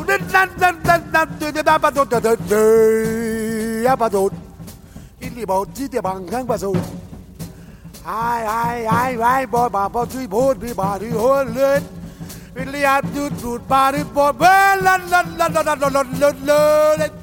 I, boy, Baba, three board, be body, hold it. Really, I do, body, boy, well,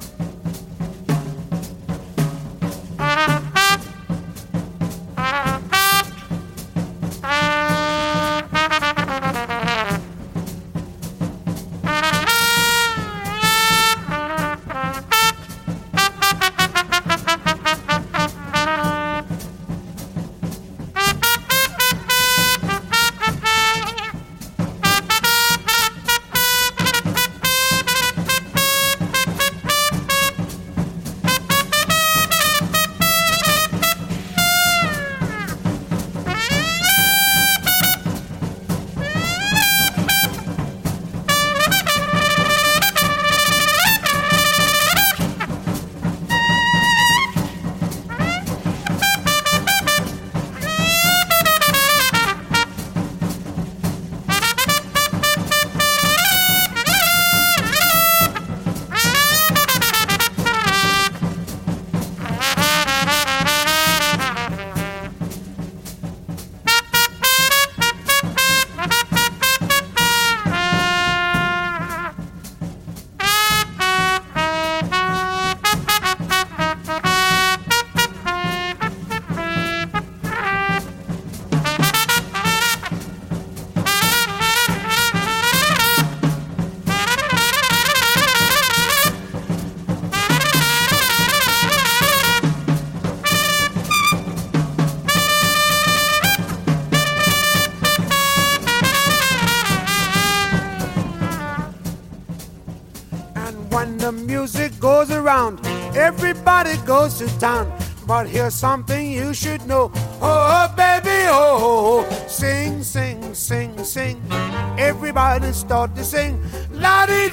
when the music goes around, everybody goes to town. But here's something you should know. Oh, baby, oh, sing, sing, sing, sing. Everybody start to sing.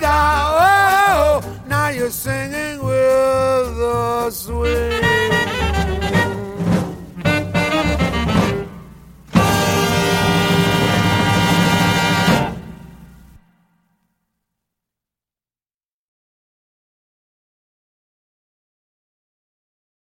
La-di-da, oh, now you're singing with the swing.